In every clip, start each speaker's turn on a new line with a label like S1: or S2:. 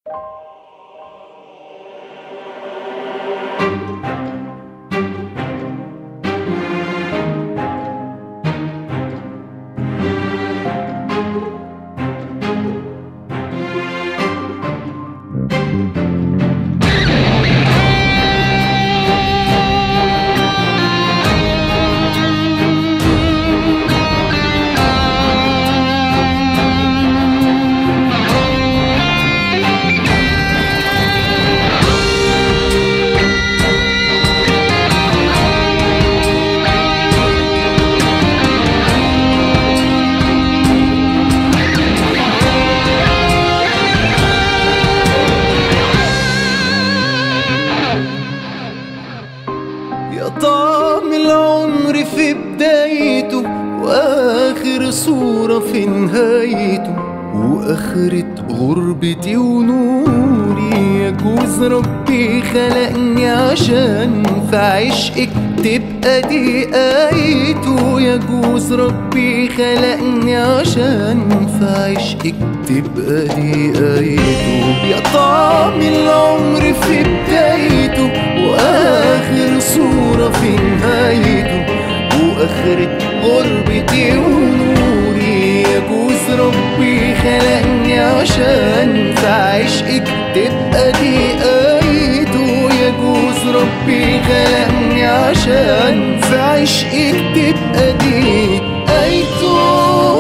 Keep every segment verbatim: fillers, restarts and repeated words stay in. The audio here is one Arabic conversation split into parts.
S1: طعم العمر في بدايته وآخر صورة في نهايته، وآخرة غربتي ونوري. يجوز ربي خلقني عشان في عشقك تبقى دي آيته. يجوز ربي خلقني عشان في عشقك تبقى دي آيته. يا طعم العمر في بدايته وآخر صورة في نهايته، وآخرة غربتي ونوري. يجوز ربي خلقني عشان في عشقك تبقى دي آيته. يجوز ربي خلقني عشان في عشقك تبقى دي آيته.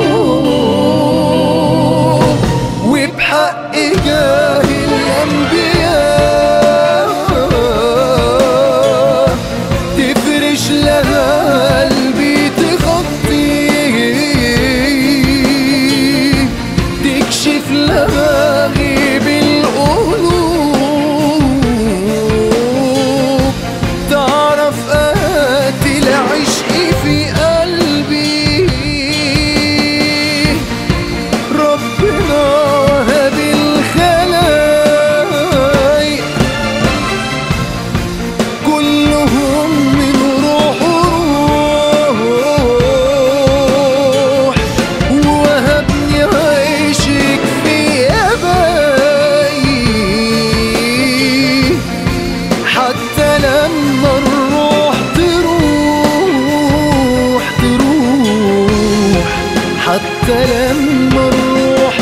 S1: وبحق جاه الأنبياء تفرش لها قلبي، تغطي تكشف لها غيب القلوب، تعرف قاتل عشقي في قلبي. ربنا وهب الخلايق كلهم من روح وروح، ووهبني عيشك في أبائي. حتى لما الروح تروح تروح حتى لما الروح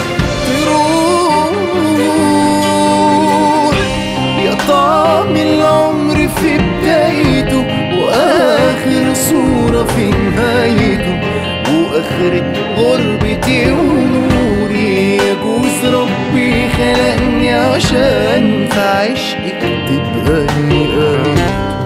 S1: تروح. يا طعم العمر في بدايته وآخر صورة في نهايته، وآخرة غربتي ونوري. يجوز ربي خلقني عشان في عشقك تبقى دي آيته.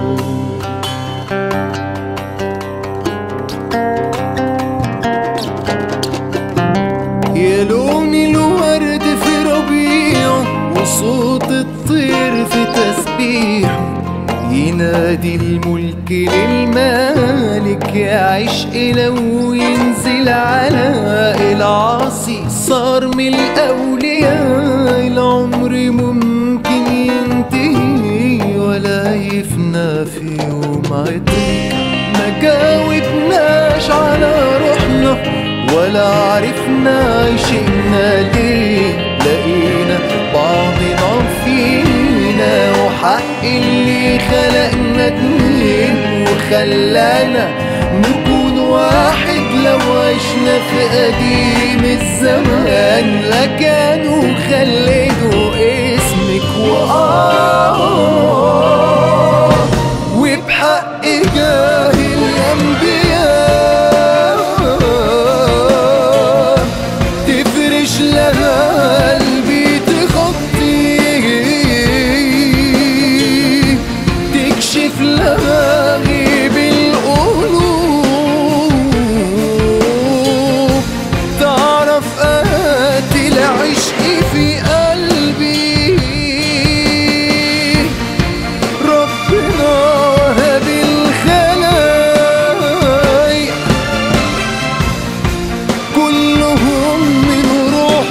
S1: يا لون الورد في ربيعه وصوت الطير في تسبيحه، ينادي الملك للمالك. يا عشق لو ينزل على العاصي صار من الأولياء. العمر ممكن ينتهي ولا يفنى في يوم عطرك. ما جاوبناش على روحنا ولا عرفنا عشقنا ليه. لقينا بعضنا فينا وحق اللي خلقنا اتنين وخلانا نكون واحد. لو عشنا في قديم الزمان لكانوا خلدوا اسمك وآه. وبحق جاه الأنبياء تفرش لها قلبي، تغطي تكشف لها غيب القلوب، تعرف قاتل عشقي في قلبي. ربنا وهب الخلايق كلهم من روح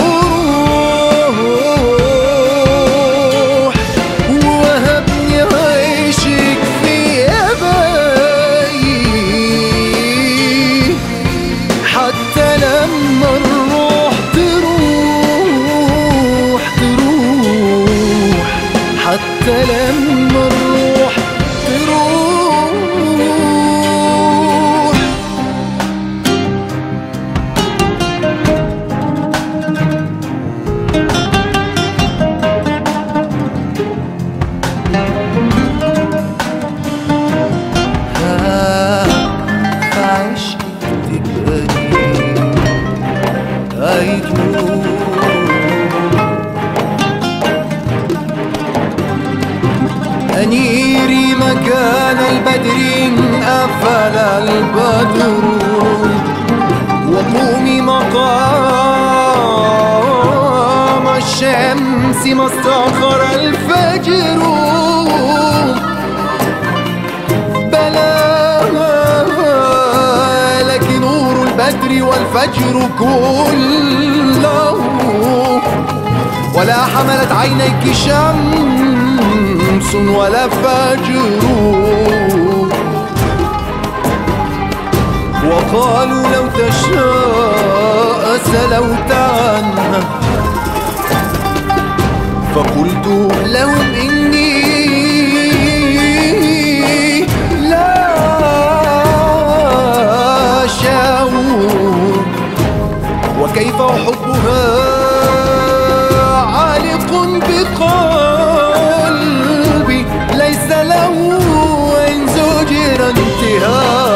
S1: وروح، ووهبني عيشك في أبائي. حتى لما الروح تروح أنيري مكان البدر أفل البدر، وقومي مقام الشمس ما استأخر الفجر. بلى لك نور البدر والفجر كله، ولا حملت عينيك شمس ولا فجر. وقالوا لو تشاء سلوت عنها، فقلت لهم إني لا أشاء، وكيف أحبها عالق بقلبي ليس له إن زجر انتهاء.